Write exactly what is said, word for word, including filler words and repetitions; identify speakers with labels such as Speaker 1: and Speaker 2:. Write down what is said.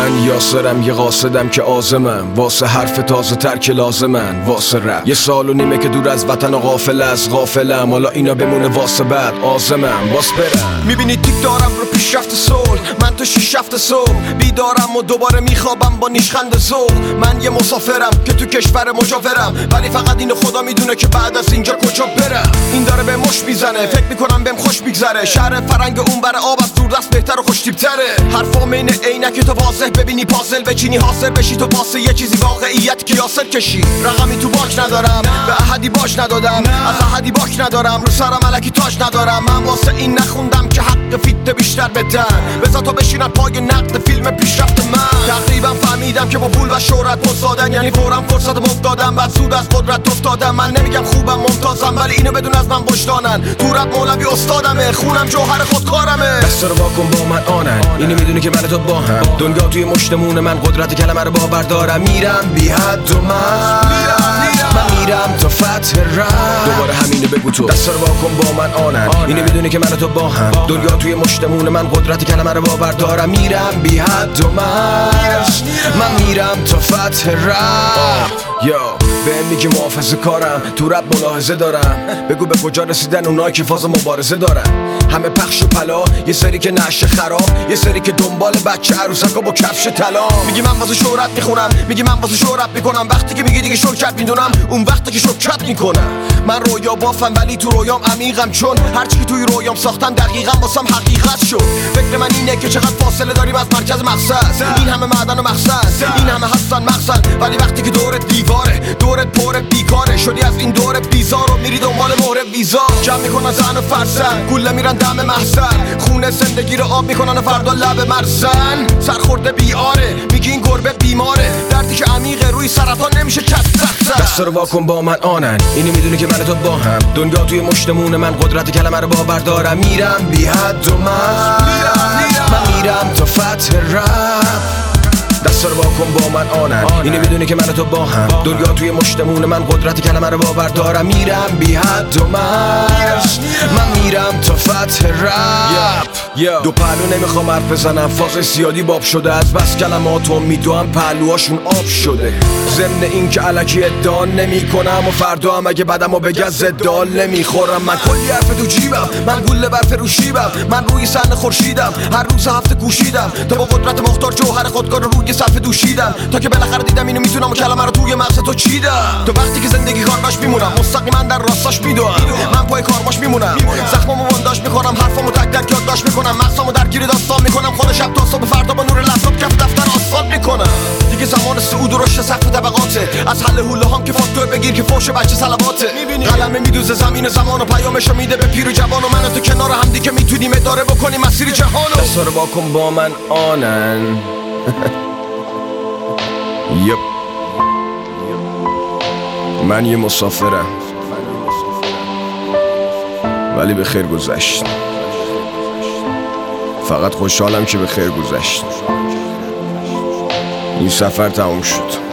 Speaker 1: من یاسرم یه قاصدم که آزمم، واسه حرف تازه تر که لازمن، واسه رپ یه سال و نیمه که دور از وطن و غافل از غافلم، حالا اینا بمونه واسه بعد آزمم باس برم. میبینی تیک دارم رو پیشرفت صلح، من تو شیش هفت صبح بیدارم و دوباره میخوابم با نیشخند ذوق. من یه مسافرم که تو کشور مجاورم، ولی فقط اینو خدا میدونه که بعد از اینجا کجا برم. این داره به مش میزنه، فکر میکنم بهم خوش میگذره، شهر فرنگ اون بر آب از دور دست بهتر و خوش تیپ‌تره. حرفام اینه عینک تو واضح ببینی پازل بچینی حاصل بشی، تو واسه یه چیزی واقعیت که یاسر کشی. رقمی تو باک ندارم، به احدی باش ندادم، از احدی باک ندارم، رو سرم الکی تاج ندارم. من واسه این نخوندم که حق فیت بیشتر بدن، بذار تا بشینن پای نقد فیلم پیشرفت من. تقریبا فهمیدم که با پول و شهرت مزدادن، یعنی فورا فرصت مفتادم، بعد زود از قدرت افتادم. من نمیگم خوبم ممتازم، ولی اینو بدون از من وجدانن، تو رپ مولوی استادمه، خونم جوهر خودکارمه. دستا رو واکن با من آنن، اینو میدونی که من تو با هم، دنیا توی مشتمون من، قدرت کلمه رو باور دارم. میرم بی حد و من من میرم تا فتح رپ، دوباره همینو بگو تو. دستا رو واکن با من آنن، اینو میدونی که من تو با هم، دنیا توی مشتمون من، قدرت کلمه رو باور دارم. میرم بی حد و من من میرم تا فتح رپ. یا بهم میگی محافظه کارم، تو رپ ملاحظه دارم، بگو به کجا رسیدن اونایی که فاز مبارزه دارن. همه پخش و پلا، یه سری که نشه خراب، یه سری که دنبال بچه عروسکا با کفش طلا. میگی من واسه شهرت میخونم، میگی من واسه شهرت میکنم، وقتی که میگی دیگه شوکت میدونم، اون وقتی که شوکت میکنم. من رویا بافم ولی تو رویام عمیقم، چون هرچی که توی رویام ساختم دقیقاً واسم حقیقت شد. فکر من اینه که چقدر فاصله داریم از مرکز مقصد، این همه معدن و مقصد، این همه هستن مقصد، ولی وقتی که دورت دیواره، دورت پر بیکاره، شدی از این دور بیزار و میری دنبال مهر ویزا. جمع میکنن زن و فرزن، گوله میرن دم محزن، خونه زندگی رو آب میکنن و فردا لب مرزن. سرخورده بیاره، میگی این گربه بیماره، دردی که عمیقه روی سرطان نمیشه چت زد. دستا رو واکن با من آنن، اینی میدونی که من تو با هم، دنیا توی مشتمون من، قدرت کلمه رو باور دارم. میرم بی حد و من من میرم تا فتح رپ. دستا رو واکن با من آنن، اینو میدونی که من تو با هم، دنیا توی مشتمون من، قدرت کلمه رو باور دارم. میرم بی حد و من من میرم تا فتح رپ. دو پهلو نمیخوام حرف بزنم، فاز زیادی باب شده، از بس کلماتو میدوام پهلوهاشون آب شده. ضمن این که الکی ادعا نمی کنم و فردا هم اگه بدمو بگن زدال نمیخورم. من کلی حرف تو جیبم، من گوله بر فروشیبم، من روی صحنه خورشیدم، هر روز هفته کوشیدم تا با قدرت مختار جوهر خودکار رو روی صفحه دوشیدم، تا که بالاخره دیدم اینو میتونم و کلمه رو توی مغز تو چیدم. تو وقتی که زندگی کارباش میمونم، مستقیما در راستاش میدوام، من پای کارباش میمونم، زخمامو بنداش میکنم، حرفامو تک تک یادداشت میکنم، مغزامو درگیر داستان میکنم، خود شب تا صبح فردا با نور لپتاپ کف دفتر آسفالت میکنم. دیگه زمان صعود و رشد سقف طبقاته، از حل حوله هام که فاکتور بگیر که فوش بچه صلواته. قلمه میدوزه زمین زمان و پیامشو میده به پیر و جوان، و من و تو کنار هم دیگه میتونیم اداره بکنیم مسیر جهانو. دستا رو واکن با من آنن. یپ من یه مسافرم، ولی به خیر گذشت، فقط خوشحالم که به خیر گذشت. این سفر تموم شد.